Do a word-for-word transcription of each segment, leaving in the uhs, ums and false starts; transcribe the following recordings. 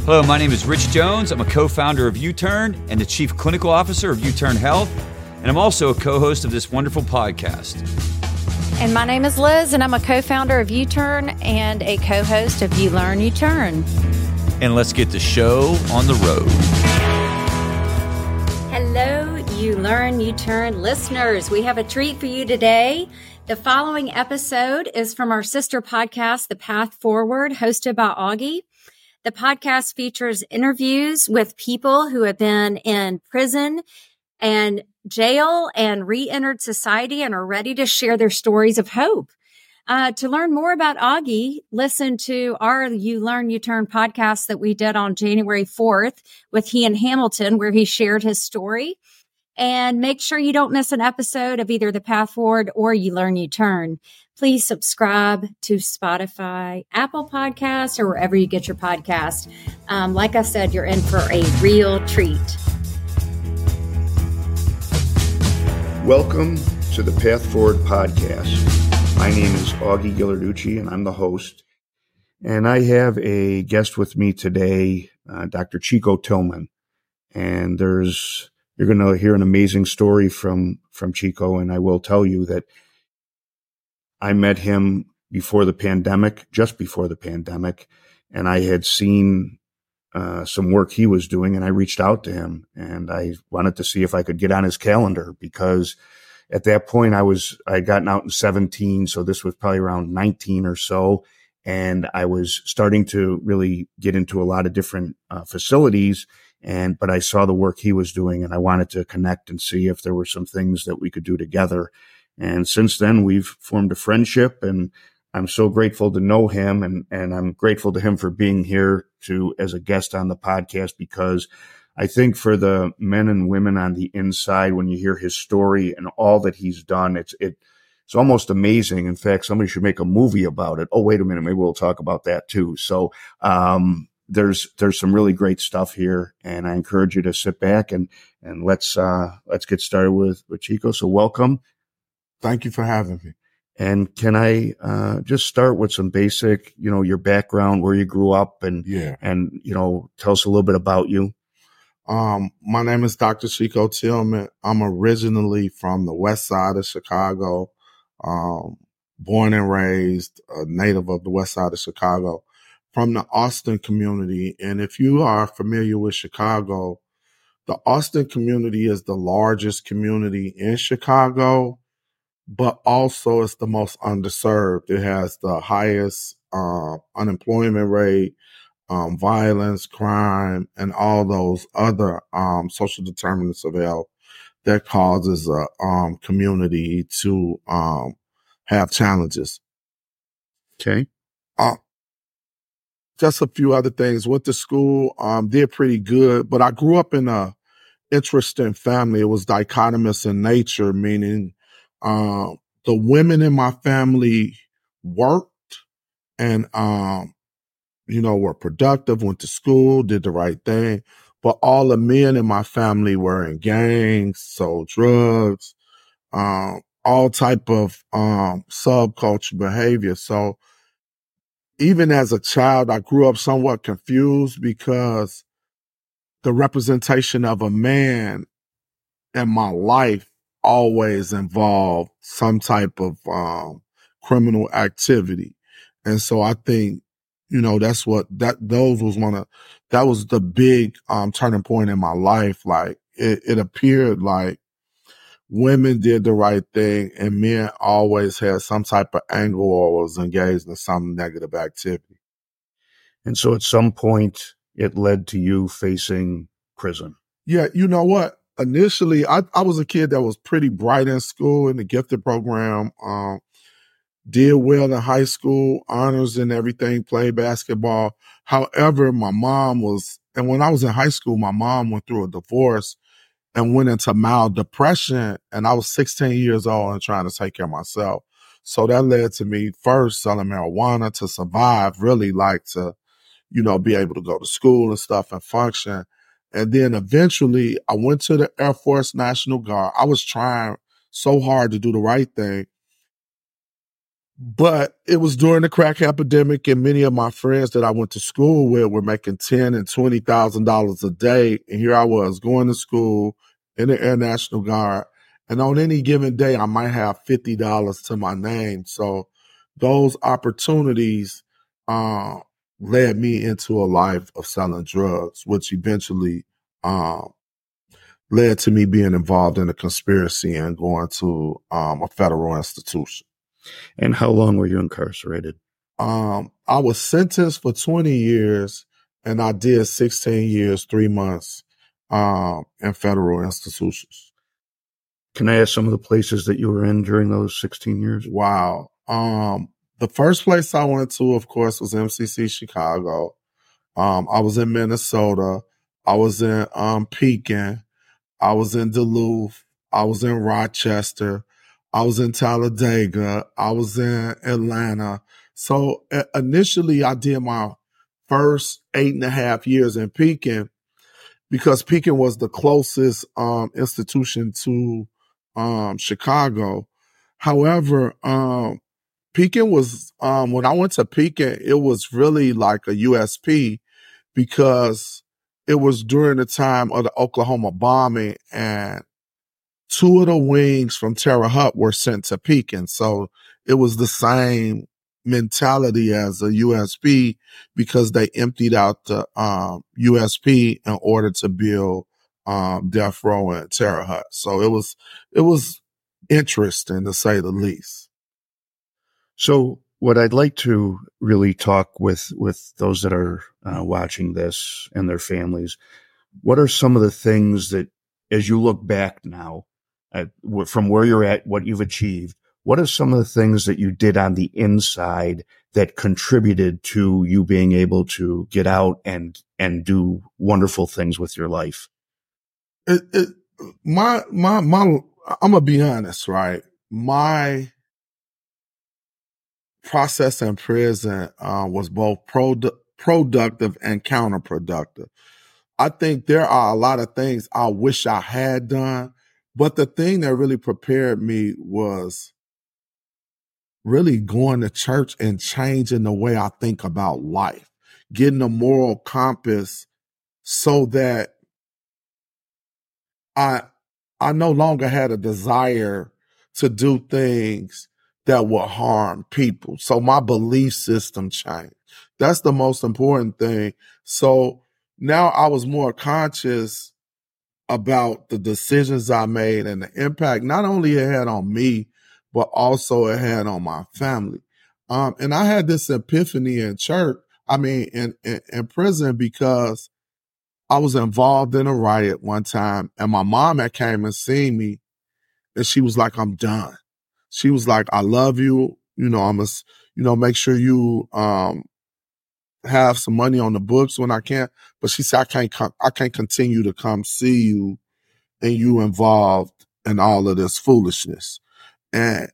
Hello, my name is Rich Jones. I'm a co-founder of U-Turn and the Chief Clinical Officer of U-Turn Health, and I'm also a co-host of this wonderful podcast. And my name is Liz, and I'm a co-founder of U-Turn and a co-host of You Learn, You Turn. And let's get the show on the road. Hello, You Learn, You Turn listeners. We have a treat for you today. The following episode is from our sister podcast, The Path Forward, hosted by Augie. The podcast features interviews with people who have been in prison and jail and re-entered society and are ready to share their stories of hope. Uh, to learn more about Augie, listen to our You Learn, You Turn podcast that we did on January fourth with he and Hamilton, where he shared his story. And make sure you don't miss an episode of either The Path Forward or You Learn, You Turn. Please subscribe to Spotify, Apple Podcasts, or wherever you get your podcast. Um, like I said, you're in for a real treat. Welcome to the Path Forward podcast. My name is Augie Ghilarducci, and I'm the host. And I have a guest with me today, uh, Doctor Chico Tillman. And there's you're going to hear an amazing story from from Chico, and I will tell you that I met him before the pandemic, just before the pandemic, and I had seen uh, some work he was doing, and I reached out to him, and I wanted to see if I could get on his calendar, because at that point I was, I had gotten out in seventeen, so this was probably around nineteen or so, and I was starting to really get into a lot of different uh, facilities, and but I saw the work he was doing, and I wanted to connect and see if there were some things that we could do together. And since then, we've formed a friendship, and I'm so grateful to know him, and, and I'm grateful to him for being here to as a guest on the podcast, because I think for the men and women on the inside, when you hear his story and all that he's done, it's it it's almost amazing. In fact, somebody should make a movie about it. Oh, wait a minute, maybe we'll talk about that too. So um, there's there's some really great stuff here, and I encourage you to sit back and and let's uh, let's get started with with Chico. So welcome. Thank you for having me. And can I uh, just start with some basic, you know, your background, where you grew up, and yeah, and you know, tell us a little bit about you. Um, my name is Doctor Chico Tillman. I'm originally from the west side of Chicago, um, born and raised a native of the west side of Chicago, from the Austin community. And if you are familiar with Chicago, the Austin community is the largest community in Chicago, but also it's the most underserved. It has the highest uh, unemployment rate, um, violence, crime, and all those other um, social determinants of health that causes a um, community to um, have challenges. Okay. Uh, just a few other things. Went to school, um, did pretty good, but I grew up in a interesting family. It was dichotomous in nature, meaning um, the women in my family worked and, um, you know, were productive, went to school, did the right thing. But all the men in my family were in gangs, sold drugs, um, all type of um, subculture behavior. So even as a child, I grew up somewhat confused, because the representation of a man in my life always involved some type of um, criminal activity. And so I think, you know, that's what that those was one of that was the big um, turning point in my life. Like it, it appeared like women did the right thing and men always had some type of angle or was engaged in some negative activity. And so at some point it led to you facing prison. Yeah, you know what? Initially, I, I was a kid that was pretty bright in school in the gifted program, um, did well in high school, honors and everything, played basketball. However, my mom was, and when I was in high school, my mom went through a divorce and went into mild depression. And I was sixteen years old and trying to take care of myself. So that led to me first selling marijuana to survive, really like to, you know, be able to go to school and stuff and function. And then eventually I went to the Air Force National Guard. I was trying so hard to do the right thing. But it was during the crack epidemic, and many of my friends that I went to school with were making ten and twenty thousand dollars a day. And here I was going to school in the Air National Guard. And on any given day, I might have fifty dollars to my name. So those opportunities uh, led me into a life of selling drugs, which eventually uh, led to me being involved in a conspiracy and going to um, a federal institution. And how long were you incarcerated? Um, I was sentenced for twenty years, and I did sixteen years, three months um, in federal institutions. Can I ask some of the places that you were in during those sixteen years? Wow. Um, the first place I went to, of course, was M C C Chicago. Um, I was in Minnesota. I was in um, Pekin. I was in Duluth. I was in Rochester. I was in Talladega. I was in Atlanta. So uh, initially, I did my first eight and a half years in Pekin because Pekin was the closest um, institution to um, Chicago. However, um, Pekin was, um, when I went to Pekin, it was really like a U S P because it was during the time of the Oklahoma bombing, and two of the wings from Terre Haute were sent to Pekin. So it was the same mentality as a U S P because they emptied out the um, U S P in order to build um, Death Row and Terre Haute. So it was, it was interesting to say the least. So what I'd like to really talk with, with those that are uh, watching this and their families, what are some of the things that, as you look back now, at, from where you're at, what you've achieved, what are some of the things that you did on the inside that contributed to you being able to get out and, and do wonderful things with your life? It, it, my, my, my, I'm gonna be honest, right? My process in prison uh, was both produ- productive and counterproductive. I think there are a lot of things I wish I had done, but the thing that really prepared me was really going to church and changing the way I think about life, getting a moral compass so that I I no longer had a desire to do things that would harm people. So my belief system changed. That's the most important thing. So now I was more conscious about the decisions I made and the impact not only it had on me, but also it had on my family. Um, and I had this epiphany in church, I mean, in, in, in prison, because I was involved in a riot one time, and my mom had came and seen me, and she was like, I'm done. She was like, I love you. You know, I must, you know, make sure you um, have some money on the books when I can. But she said, I can't come, I can't continue to come see you and you involved in all of this foolishness. And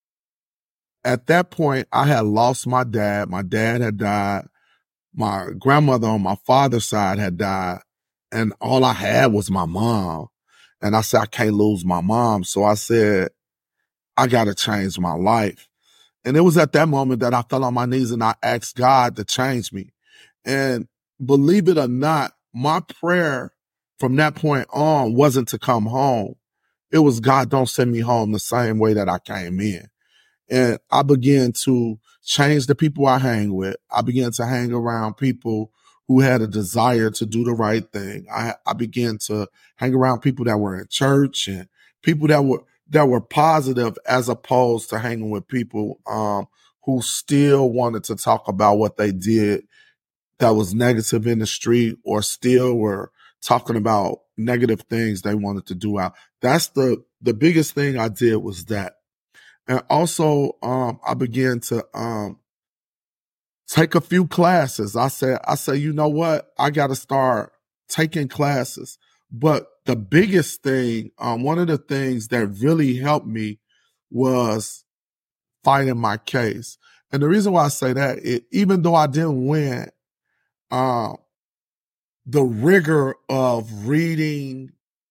at that point, I had lost my dad. My dad had died. My grandmother on my father's side had died. And all I had was my mom. And I said, I can't lose my mom. So I said, I got to change my life. And it was at that moment that I fell on my knees and I asked God to change me. And believe it or not, my prayer from that point on wasn't to come home. It was, God, don't send me home the same way that I came in. And I began to change the people I hang with. I began to hang around people who had a desire to do the right thing. I, I began to hang around people that were in church and people that were that were positive, as opposed to hanging with people um, who still wanted to talk about what they did that was negative in the street, or still were talking about negative things they wanted to do out. That's the the biggest thing I did was that. And also, um, I began to um, take a few classes. I said, I said, you know what? I got to start taking classes. But the biggest thing, um, one of the things that really helped me was fighting my case. And the reason why I say that, it, even though I didn't win, uh, the rigor of reading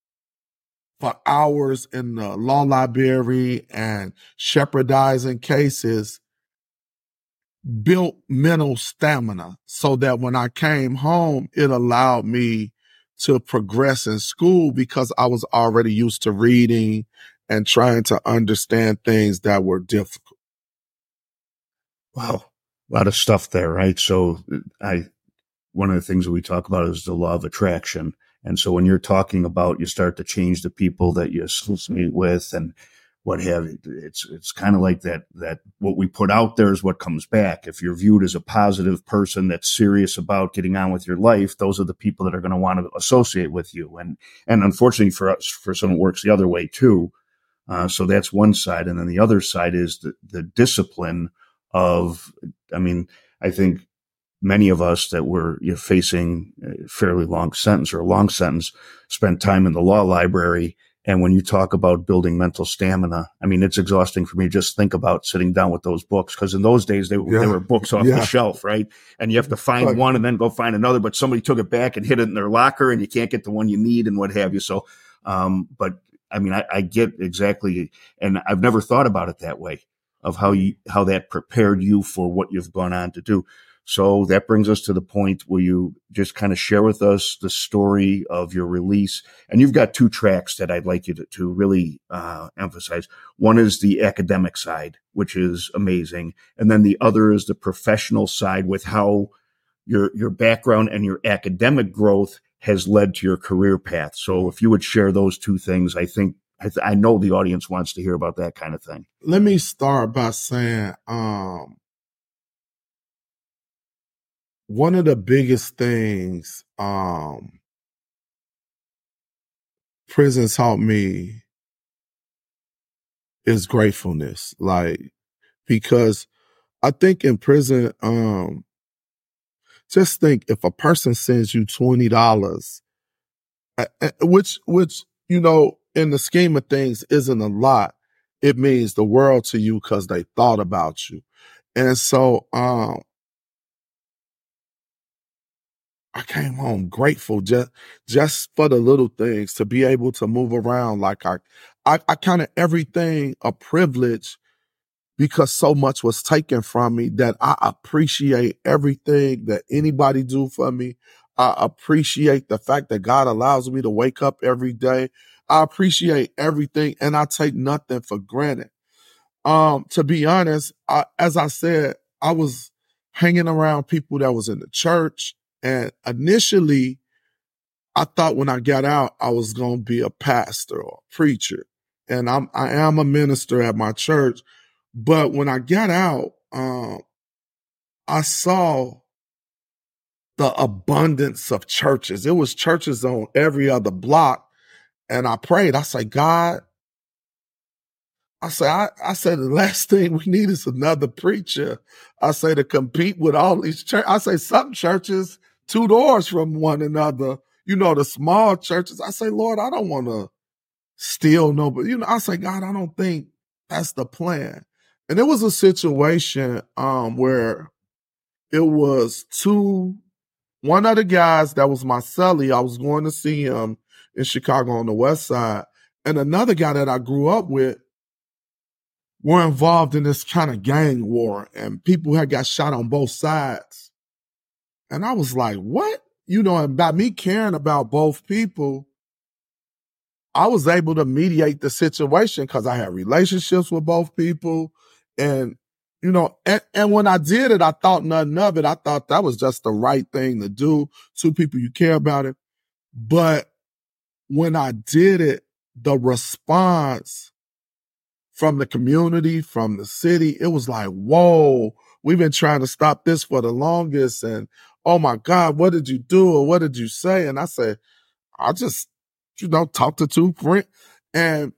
for hours in the law library and shepherdizing cases built mental stamina so that when I came home, it allowed me to progress in school because I was already used to reading and trying to understand things that were difficult. Wow. A lot of stuff there, right? So I, one of the things that we talk about is the law of attraction. And so when you're talking about, you start to change the people that you associate with and what have you, it's, it's kind of like that, that what we put out there is what comes back. If you're viewed as a positive person that's serious about getting on with your life, those are the people that are going to want to associate with you. And, and unfortunately for us, for some, it works the other way too. Uh, so that's one side. And then the other side is the, the discipline of, I mean, I think many of us that were you know, facing a fairly long sentence or a long sentence spent time in the law library. And when you talk about building mental stamina, I mean, it's exhausting for me to just think about sitting down with those books. Cause in those days, they, yeah. they were books off yeah. the shelf, right? And you have to find like, one and then go find another, but somebody took it back and hid it in their locker and you can't get the one you need and what have you. So, um, but I mean, I, I get exactly, and I've never thought about it that way of how you, how that prepared you for what you've gone on to do. So that brings us to the point where you just kind of share with us the story of your release. And you've got two tracks that I'd like you to, to really uh, emphasize. One is the academic side, which is amazing. And then the other is the professional side with how your, your background and your academic growth has led to your career path. So if you would share those two things, I think, I, th- I know the audience wants to hear about that kind of thing. Let me start by saying, um, one of the biggest things um, prison taught me is gratefulness. Like, because I think in prison, um, just think if a person sends you twenty dollars, which, which, you know, in the scheme of things isn't a lot, it means the world to you because they thought about you. And so, um, I came home grateful just, just for the little things, to be able to move around. Like I, I, I counted everything a privilege because so much was taken from me that I appreciate everything that anybody do for me. I appreciate the fact that God allows me to wake up every day. I appreciate everything and I take nothing for granted. Um, to be honest, I, as I said, I was hanging around people that was in the church. And initially, I thought when I got out, I was going to be a pastor or a preacher. And I'm, I am a minister at my church. But when I got out, um, I saw the abundance of churches. It was churches on every other block. And I prayed. I said, God, I said, I, I said, the last thing we need is another preacher. I say to compete with all these churches. I say some churches two doors from one another, you know, the small churches. I say, Lord, I don't want to steal nobody. You know, I say, God, I don't think that's the plan. And it was a situation um, where it was two, one of the guys that was my cellie, I was going to see him in Chicago on the west side, and another guy that I grew up with were involved in this kind of gang war, and people had got shot on both sides. And I was like, what? You know, and by me caring about both people, I was able to mediate the situation because I had relationships with both people. And, you know, and, and when I did it, I thought nothing of it. I thought that was just the right thing to do. Two people you care about it. But when I did it, the response from the community, from the city, it was like, whoa, we've been trying to stop this for the longest. And oh my God, what did you do? Or what did you say? And I said, I just, you know, talked to two friends. And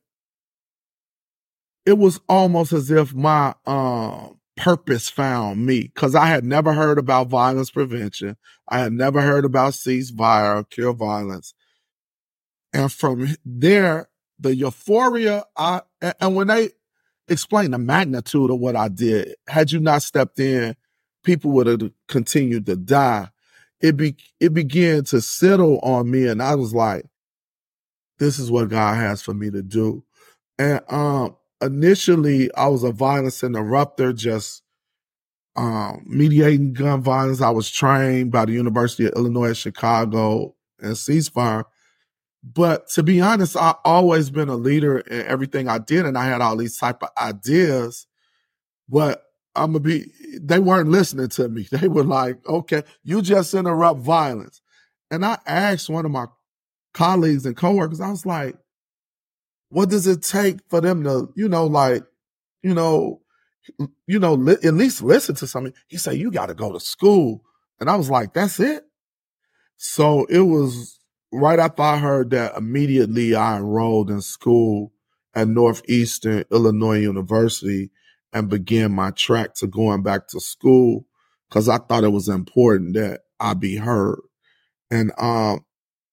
it was almost as if my um, purpose found me, because I had never heard about violence prevention. I had never heard about ceasefire or cure violence. And from there, the euphoria, I, and when they explained the magnitude of what I did, had you not stepped in, people would have continued to die. It be, it began to settle on me. And I was like, this is what God has for me to do. And, um, initially I was a violence interrupter, just um, mediating gun violence. I was trained by the University of Illinois at Chicago and ceasefire. But to be honest, I always been a leader in everything I did, and I had all these type of ideas. But I'm gonna be, they weren't listening to me. They were like, okay, you just interrupt violence. And I asked one of my colleagues and coworkers, I was like, what does it take for them to, you know, like, you know, you know, li- at least listen to something? He said, you got to go to school. And I was like, that's it? So it was right after I heard that, immediately I enrolled in school at Northeastern Illinois University and began my track to going back to school because I thought it was important that I be heard. And um,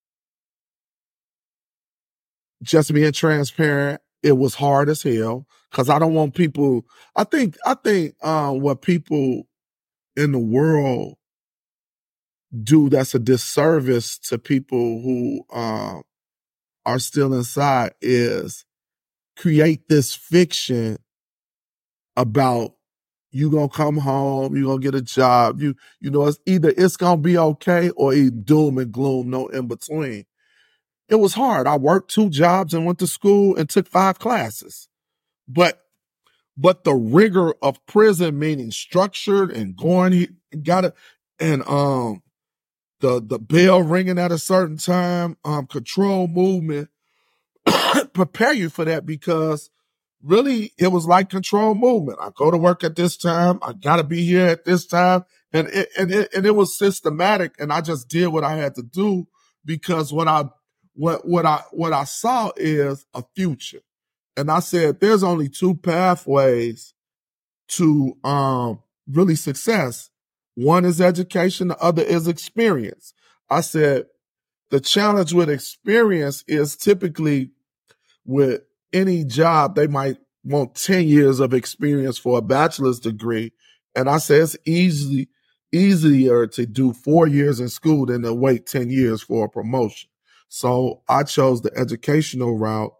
just being transparent, it was hard as hell because I don't want people. I think I think uh, what people in the world do that's a disservice to people who uh, are still inside is create this fiction about you gonna come home, you gonna get a job, you you know, it's either it's gonna be okay or it's doom and gloom, no in between. It was hard. I worked two jobs and went to school and took five classes. But but the rigor of prison, meaning structured and going, got it, and um the the bell ringing at a certain time, um, control movement, prepare you for that because really it was like control movement. I go to work at this time, I gotta be here at this time, and it and it and it was systematic, and I just did what I had to do because what I what what I what I saw is a future. And I said there's only two pathways to um really success. One is education, the other is experience. I said the challenge with experience is typically with any job, they might want ten years of experience for a bachelor's degree. And I said it's easily easier to do four years in school than to wait ten years for a promotion. So I chose the educational route.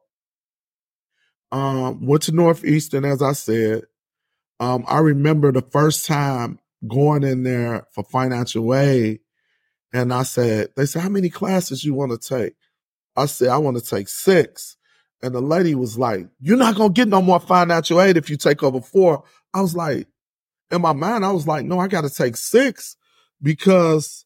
Um, went to Northeastern, as I said. Um, I remember the first time going in there for financial aid, and I said, they said, how many classes you want to take? I said, I want to take six. And the lady was like, you're not going to get no more financial aid if you take over four. I was like, in my mind, I was like, no, I got to take six because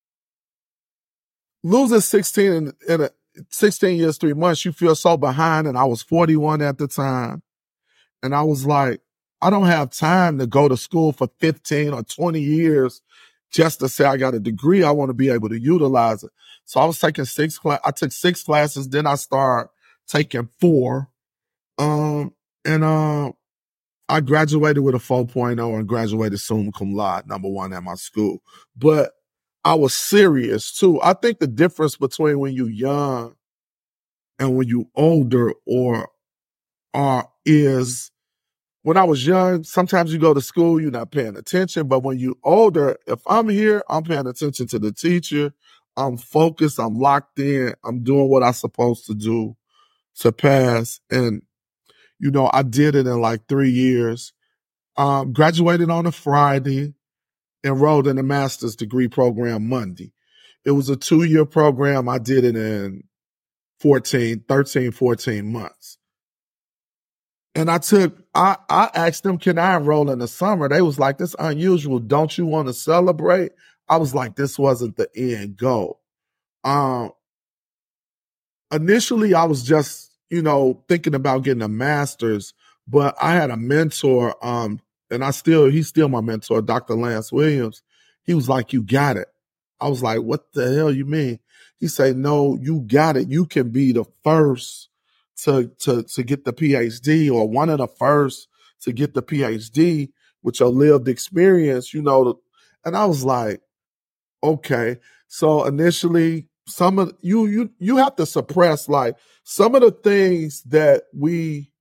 losing sixteen in, in a, sixteen years, three months, you feel so behind. And I was forty-one at the time. And I was like, I don't have time to go to school for fifteen or twenty years just to say I got a degree. I want to be able to utilize it. So I was taking six class. I took six classes. Then I started taking four. Um, and, um, I graduated with a four point oh and graduated summa cum laude, number one at my school. But I was serious too. I think the difference between when you're young and when you're older or are is when I was young, sometimes you go to school, you're not paying attention. But when you're older, if I'm here, I'm paying attention to the teacher. I'm focused. I'm locked in. I'm doing what I'm supposed to do to pass. And, you know, I did it in like three years. Um, graduated on a Friday, enrolled in a master's degree program Monday. It was a two-year program. I did it in fourteen, thirteen, fourteen months. And I took, I, I asked them, can I enroll in the summer? They was like, this unusual. Don't you want to celebrate? I was like, this wasn't the end goal. Um, initially, I was just, you know, thinking about getting a master's, but I had a mentor, um, and I still, he's still my mentor, Doctor Lance Williams. He was like, you got it. I was like, what the hell you mean? He said, no, you got it. You can be the first to, to, to get the P H D or one of the first to get the P H D with your lived experience, you know. And I was like, okay. So initially, some of you, you, you have to suppress like some of the things that we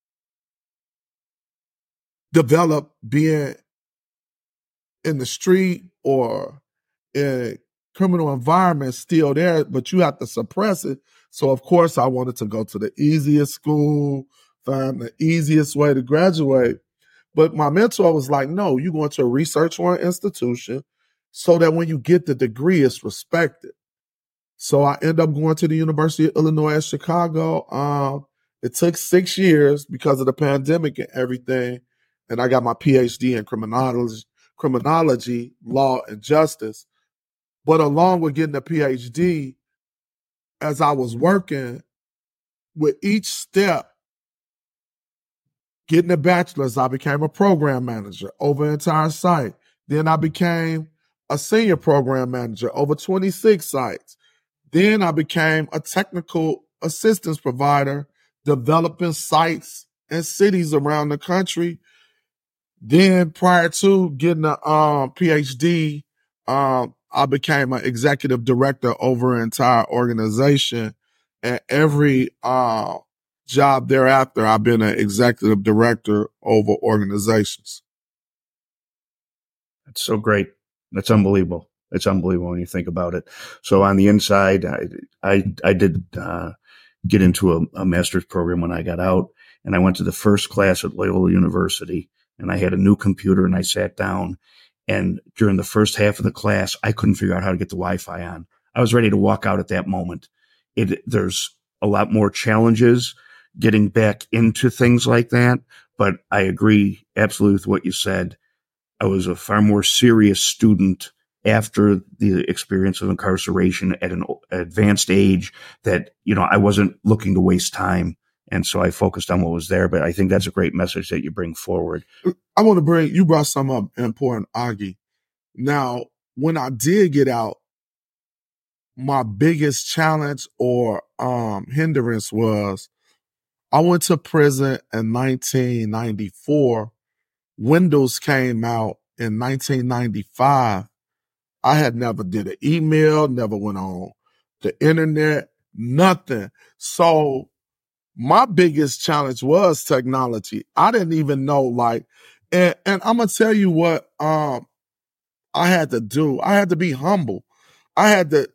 develop being in the street or in criminal environment still there, but you have to suppress it. So of course I wanted to go to the easiest school, find the easiest way to graduate. But my mentor was like, no, you're going to a research-oriented institution so that when you get the degree, it's respected. So I ended up going to the University of Illinois at Chicago. Um, it took six years because of the pandemic and everything. And I got my P H D in criminology, criminology, law, and justice. But along with getting a P H D, as I was working, with each step, getting a bachelor's, I became a program manager over an entire site. Then I became a senior program manager over twenty-six sites. Then I became a technical assistance provider, developing sites and cities around the country. Then prior to getting a um, P H D, um, I became an executive director over an entire organization. And every uh, job thereafter, I've been an executive director over organizations. That's so great. That's unbelievable. It's unbelievable when you think about it. So on the inside, I I, I did uh, get into a, a master's program when I got out, and I went to the first class at Loyola University, and I had a new computer, and I sat down, and during the first half of the class, I couldn't figure out how to get the Wi-Fi on. I was ready to walk out at that moment. It, there's a lot more challenges getting back into things like that, but I agree absolutely with what you said. I was a far more serious student after the experience of incarceration at an advanced age that, you know, I wasn't looking to waste time. And so I focused on what was there. But I think that's a great message that you bring forward. I want to bring, you brought some up important, Augie. Now, when I did get out, my biggest challenge or um, hindrance was I went to prison in nineteen ninety-four. Windows came out in nineteen ninety-five. I had never did an email, never went on the internet, nothing. So my biggest challenge was technology. I didn't even know, like, and, and I'm going to tell you what um, I had to do. I had to be humble. I had to,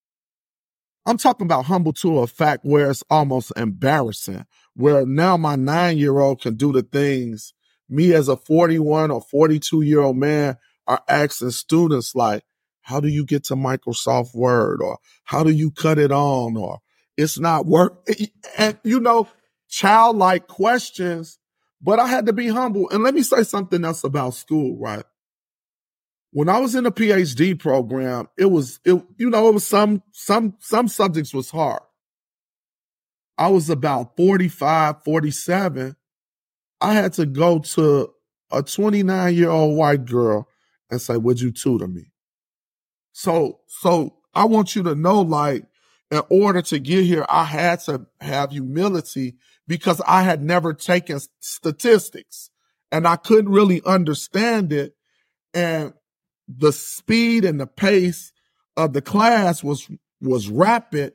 I'm talking about humble to a fact where it's almost embarrassing, where now my nine-year-old can do the things me as a forty-one or forty-two-year-old man are asking students like, how do you get to Microsoft Word? Or how do you cut it on? Or it's not work. And, you know, childlike questions, but I had to be humble. And let me say something else about school, right? When I was in a P H D program, it was, it, you know, it was some, some, some subjects was hard. I was about forty-five, forty-seven. I had to go to a twenty-nine-year-old white girl and say, would you tutor me? So, so I want you to know, like, in order to get here, I had to have humility because I had never taken statistics and I couldn't really understand it. And the speed and the pace of the class was, was rapid,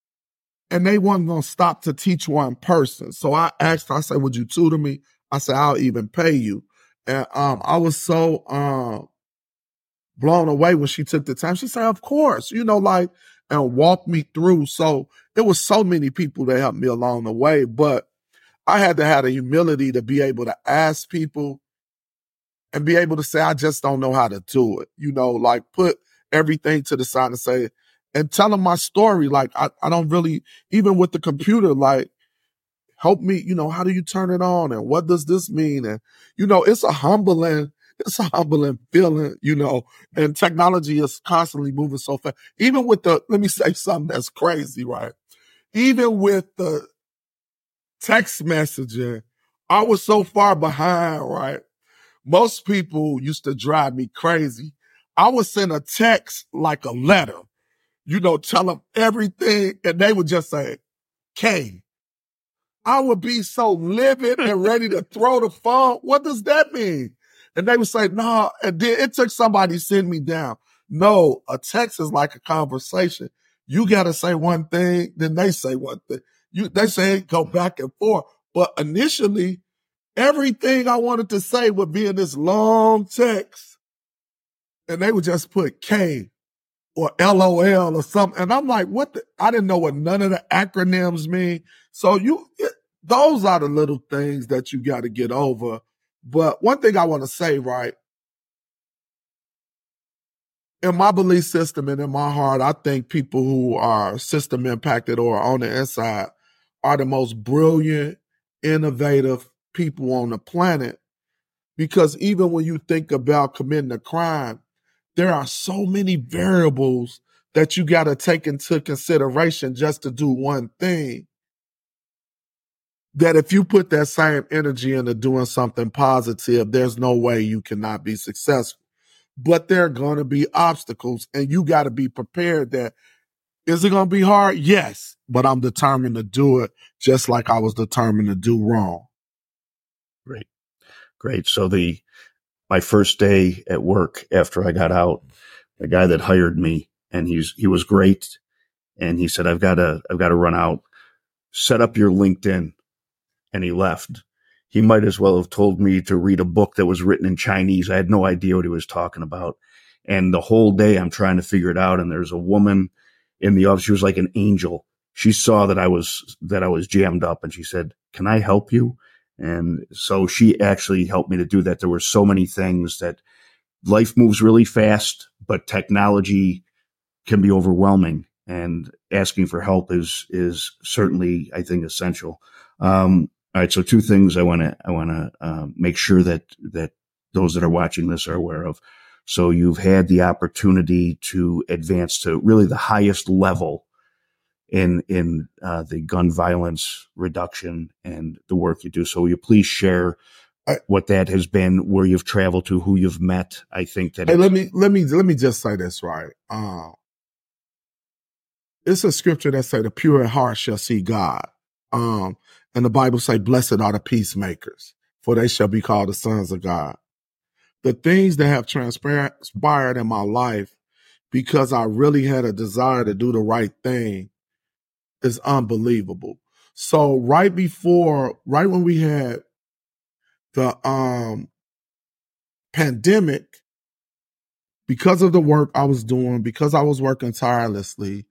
and they weren't going to stop to teach one person. So I asked, I said, would you tutor me? I said, I'll even pay you. And um, I was so um, blown away when she took the time. She said, of course, you know, like, and walked me through. So it was so many people that helped me along the way, but I had to have the humility to be able to ask people and be able to say, I just don't know how to do it. You know, like put everything to the side and say, and tell them my story. Like, I, I don't really, even with the computer, like, help me, you know, how do you turn it on? And what does this mean? And, you know, it's a humbling, it's a humbling feeling, you know, and technology is constantly moving so fast. Even with the, let me say something that's crazy, right? Even with the text messaging, I was so far behind, right? Most people used to drive me crazy. I would send a text like a letter, you know, tell them everything, and they would just say, K. I would be so livid and ready to throw the phone. What does that mean? And they would say, no, and then it took somebody to send me down. No, a text is like a conversation. You got to say one thing, then they say one thing. You, they say go back and forth. But initially, everything I wanted to say would be in this long text. And they would just put K or L O L or something. And I'm like, what the, I didn't know what none of the acronyms mean. So you, it, those are the little things that you got to get over. But one thing I want to say, right, in my belief system and in my heart, I think people who are system impacted or on the inside are the most brilliant, innovative people on the planet. Because even when you think about committing a crime, there are so many variables that you got to take into consideration just to do one thing, that if you put that same energy into doing something positive, there's no way you cannot be successful. But there are going to be obstacles, and you got to be prepared that, is it going to be hard? Yes, but I'm determined to do it just like I was determined to do wrong. Great. Great. So the my first day at work after I got out, the guy that hired me, and he's he was great, and he said, I've got to I've got to run out. Set up your LinkedIn. And he left. He might as well have told me to read a book that was written in Chinese. I had no idea what he was talking about. And the whole day I'm trying to figure it out. And there's a woman in the office. She was like an angel. She saw that I was, that I was jammed up, and she said, can I help you? And so she actually helped me to do that. There were so many things that life moves really fast, but technology can be overwhelming, and asking for help is, is certainly, I think, essential. Um, All right, so two things I want to I want to uh, make sure that that those that are watching this are aware of. So you've had the opportunity to advance to really the highest level in in uh, the gun violence reduction and the work you do. So will you please share what that has been, where you've traveled to, who you've met? I think that. Hey, let me let me let me just say this right. Uh, it's a scripture that say the pure in heart shall see God. Um, And the Bible say, blessed are the peacemakers, for they shall be called the sons of God. The things that have transpired in my life because I really had a desire to do the right thing is unbelievable. So right before, right when we had the um, pandemic, because of the work I was doing, because I was working tirelessly,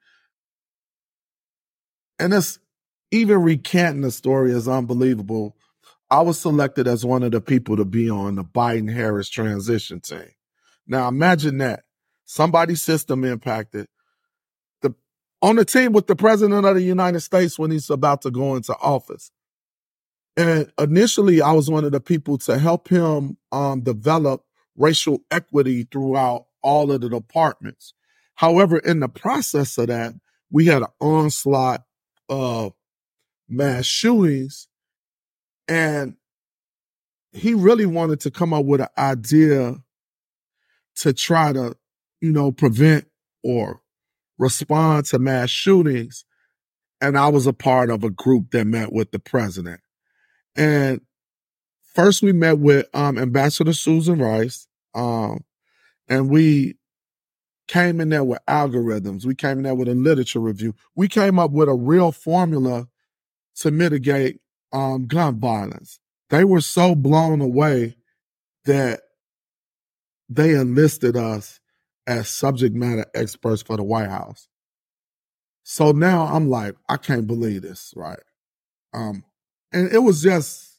and it's even recanting the story is unbelievable. I was selected as one of the people to be on the Biden-Harris transition team. Now imagine that. Somebody's system impacted. The, on the team with the president of the United States when he's about to go into office. And initially, I was one of the people to help him um, develop racial equity throughout all of the departments. However, in the process of that, we had an onslaught of mass shootings, and he really wanted to come up with an idea to try to, you know, prevent or respond to mass shootings. And I was a part of a group that met with the president. And first we met with um, Ambassador Susan Rice, um, and we came in there with algorithms. We came in there with a literature review. We came up with a real formula to mitigate um, gun violence. They were so blown away that they enlisted us as subject matter experts for the White House. So now I'm like, I can't believe this, right? Um, and it was just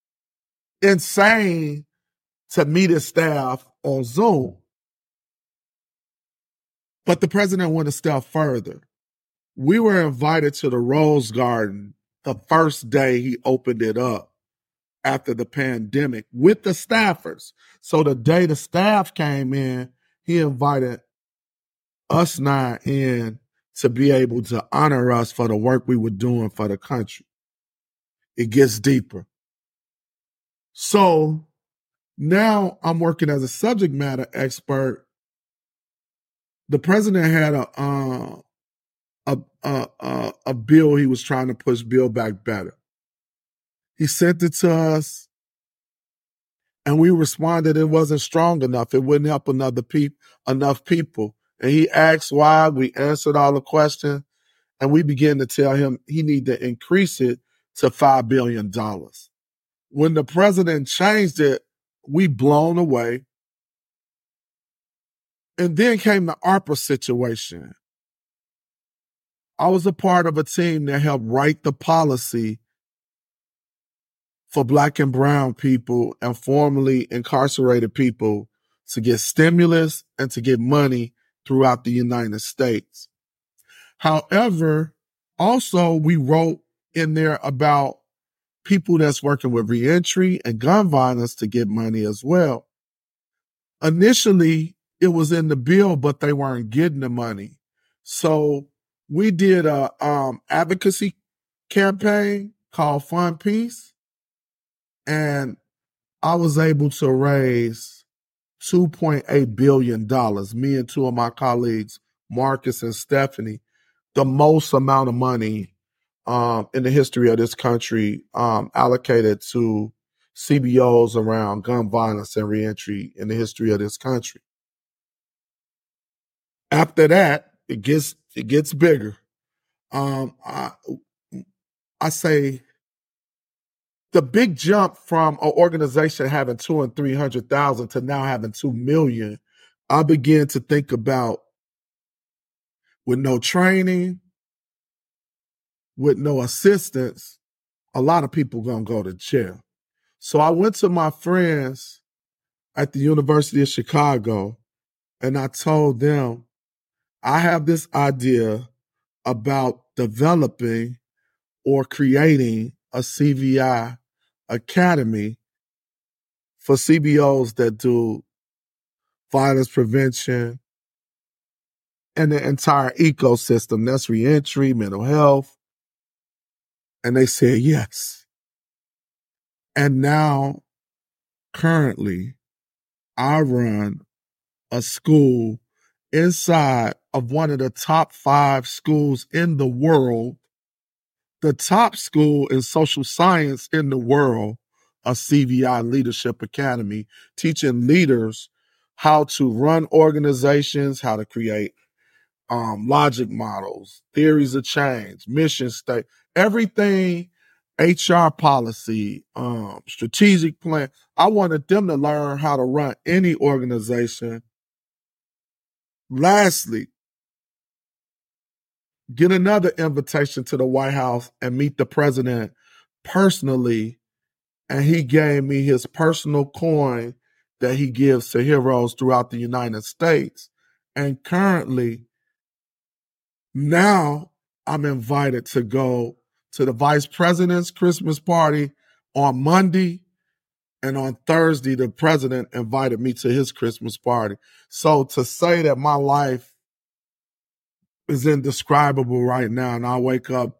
insane to meet his staff on Zoom. But the president went a step further. We were invited to the Rose Garden the first day he opened it up after the pandemic with the staffers. So the day the staff came in, he invited us nine in to be able to honor us for the work we were doing for the country. It gets deeper. So now I'm working as a subject matter expert. The president had a uh, a, a, a, a bill he was trying to push, Build Back Better. He sent it to us, and we responded it wasn't strong enough. It wouldn't help another pe- enough people. And he asked why. We answered all the questions, and we began to tell him he needed to increase it to five billion dollars. When the president changed it, we blown away. And then came the ARPA situation. I was a part of a team that helped write the policy for Black and brown people and formerly incarcerated people to get stimulus and to get money throughout the United States. However, also we wrote in there about people that's working with reentry and gun violence to get money as well. Initially, it was in the bill, but they weren't getting the money. So we did a um, advocacy campaign called Fund Peace, and I was able to raise two point eight billion dollars, me and two of my colleagues, Marcus and Stephanie, the most amount of money um, in the history of this country um, allocated to C B Os around gun violence and reentry in the history of this country. After that, it gets it gets bigger. Um, I, I say the big jump from an organization having two and three hundred thousand to now having two million, I began to think about with no training, with no assistance, a lot of people gonna go to jail. So I went to my friends at the University of Chicago and I told them, I have this idea about developing or creating a C V I academy for C B Os that do violence prevention and the entire ecosystem. That's reentry, mental health. And they said yes. And now, currently, I run a school inside of one of the top five schools in the world, the top school in social science in the world, a C V I Leadership Academy, teaching leaders how to run organizations, how to create um, logic models, theories of change, mission state, everything, H R policy, um, strategic plan. I wanted them to learn how to run any organization. Lastly, get another invitation to the White House and meet the president personally. And he gave me his personal coin that he gives to heroes throughout the United States. And currently, now I'm invited to go to the vice president's Christmas party on Monday. And on Thursday, the president invited me to his Christmas party. So to say that my life is indescribable right now and I wake up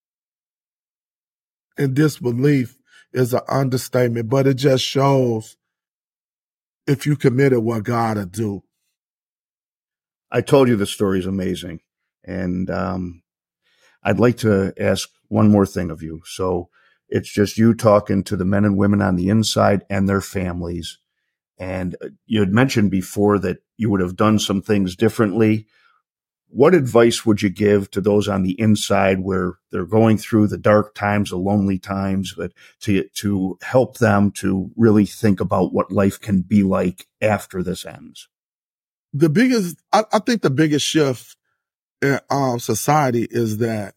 in disbelief is an understatement, but it just shows if you committed what God would do. I told you the story is amazing. And um, I'd like to ask one more thing of you. So it's just you talking to the men and women on the inside and their families. And you had mentioned before that you would have done some things differently. What advice would you give to those on the inside where they're going through the dark times, the lonely times, but to, to help them to really think about what life can be like after this ends? The biggest, I, I think the biggest shift in um, society is that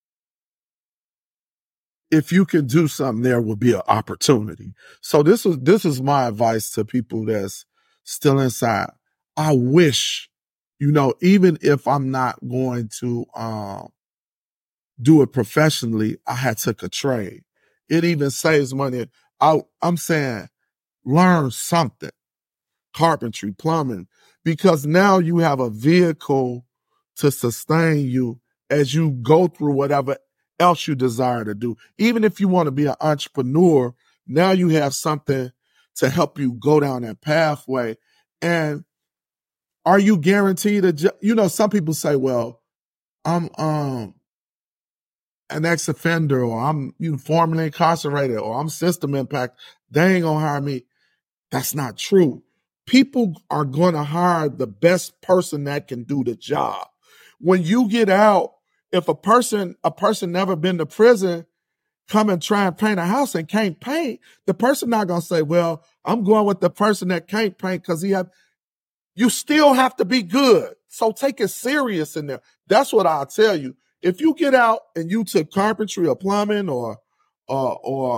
if you can do something, there will be an opportunity. So this is, this is my advice to people that's still inside. I wish, you know, even if I'm not going to um, do it professionally, I had took a trade. It even saves money. I, I'm saying learn something, carpentry, plumbing, because now you have a vehicle to sustain you as you go through whatever else you desire to do. Even if you want to be an entrepreneur, now you have something to help you go down that pathway. And are you guaranteed a job? You know, some people say, well, I'm um an ex-offender, or I'm you know, formerly incarcerated, or I'm system impact. They ain't gonna hire me. That's not true. People are gonna hire the best person that can do the job. When you get out, if a person, a person never been to prison, come and try and paint a house and can't paint, the person not gonna say, well, I'm going with the person that can't paint because he have, you still have to be good. So take it serious in there. That's what I'll tell you. If you get out and you took carpentry or plumbing or, or, or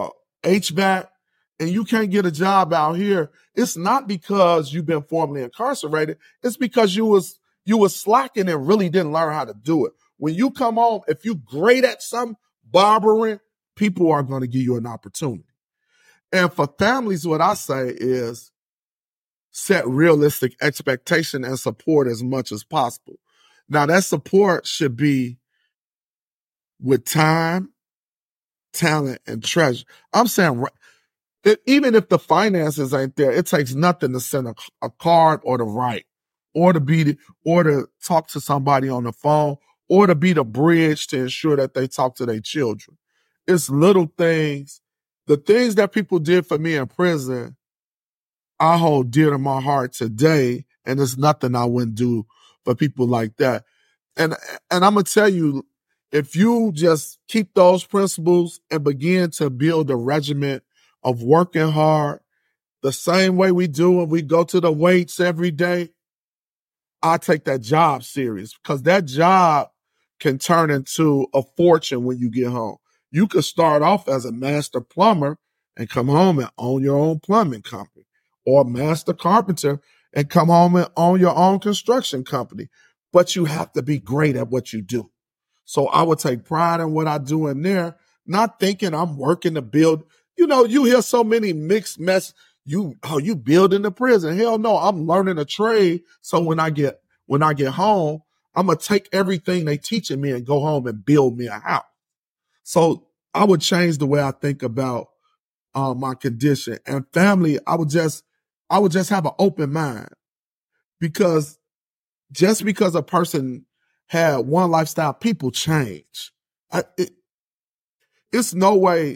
H V A C and you can't get a job out here, it's not because you've been formerly incarcerated. It's because you was you was slacking and really didn't learn how to do it. When you come home, if you're great at something, barbering, people are going to give you an opportunity. And for families, what I say is set realistic expectation and support as much as possible. Now, that support should be with time, talent, and treasure. I'm saying that even if the finances ain't there, it takes nothing to send a, a card or to write or to be the, or to talk to somebody on the phone or to be the bridge to ensure that they talk to their children. It's little things. The things that people did for me in prison, I hold dear to my heart today, and there's nothing I wouldn't do for people like that. And and I'm going to tell you, if you just keep those principles and begin to build a regimen of working hard, the same way we do when we go to the weights every day, I take that job serious because that job can turn into a fortune when you get home. You could start off as a master plumber and come home and own your own plumbing company, or a master carpenter and come home and own your own construction company. But you have to be great at what you do. So I would take pride in what I do in there, not thinking I'm working to build. You know, you hear so many mixed mess. You, oh, you building the prison. Hell no, I'm learning a trade. So when I get, when I get home, I'm going to take everything they teaching me and go home and build me a house. So I would change the way I think about uh, my condition and family. I would just, I would just have an open mind, because just because a person had one lifestyle, people change. I, it, it's no way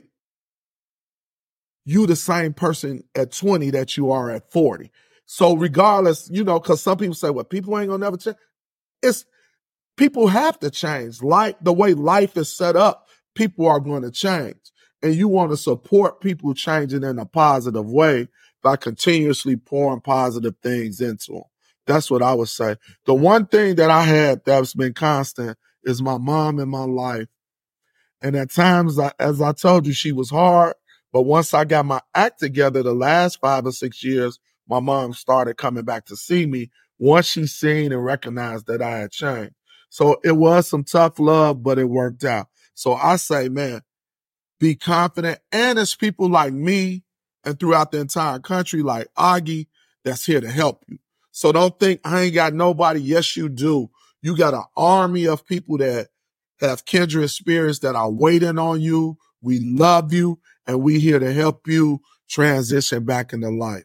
you the same person at twenty that you are at forty. So regardless, you know, because some people say, well, people ain't gonna never change. It's people have to change. Like the way life is set up, people are going to change. And you want to support people changing in a positive way by continuously pouring positive things into them. That's what I would say. The one thing that I had that's been constant is my mom in my life. And at times, as I told you, she was hard. But once I got my act together the last five or six years, my mom started coming back to see me once she seen and recognized that I had changed. So it was some tough love, but it worked out. So I say, man, be confident. And it's people like me and throughout the entire country, like Augie, that's here to help you. So don't think I ain't got nobody. Yes, you do. You got an army of people that have kindred spirits that are waiting on you. We love you, and we here to help you transition back into life.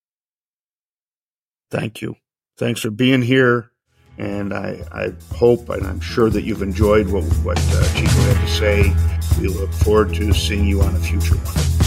Thank you. Thanks for being here. And I, I hope and I'm sure that you've enjoyed what, what uh, Chico had to say. We look forward to seeing you on a future one.